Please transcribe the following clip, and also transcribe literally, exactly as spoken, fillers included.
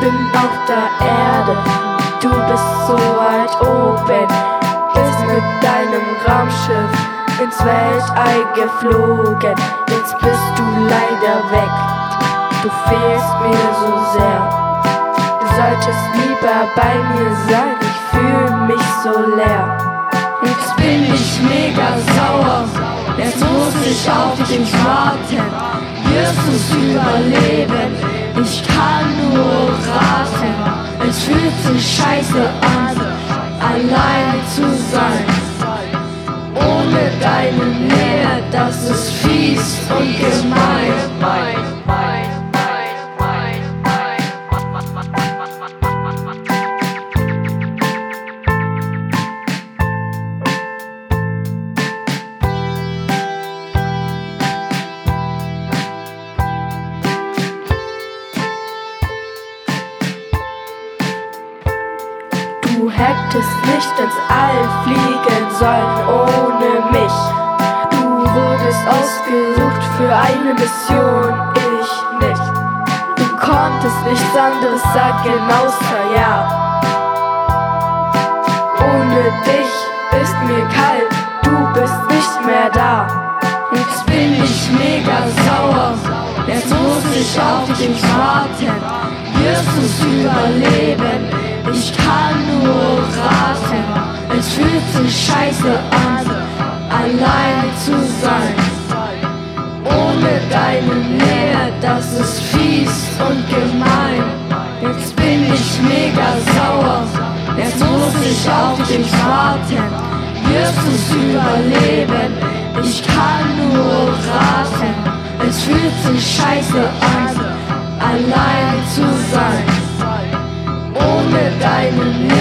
bin auf der Erde, du bist so weit oben, bist mit deinem Raumschiff ins Weltall geflogen. Jetzt bist du leider weg, du fehlst mir so sehr. Du solltest lieber bei mir sein, ich fühl mich so leer. Jetzt bin ich mega sauer, jetzt muss ich auf dich warten. Wirst du's überleben? Ich kann nur raten. Es fühlt sich scheiße an, allein zu sein. Ohne deine Nähe, das ist fies und gemein. Du hättest nicht ins All fliegen sollen ohne mich. Du wurdest ausgesucht für eine Mission, ich nicht. Du konntest nichts anderes sagen außer ja. Ohne dich ist mir kalt, du bist nicht mehr da. Jetzt bin ich mega sauer, jetzt muss ich auf dich warten. Wirst du's überleben? Ich kann nur raten. Es fühlt sich scheiße an, allein zu sein. Ohne deine Nähe, das ist fies und gemein. Jetzt bin ich mega sauer, jetzt muss ich auf dich warten. Wirst du's überleben? Ich kann nur raten. Es fühlt sich scheiße an, allein zu sein. Ohne deine Nähe.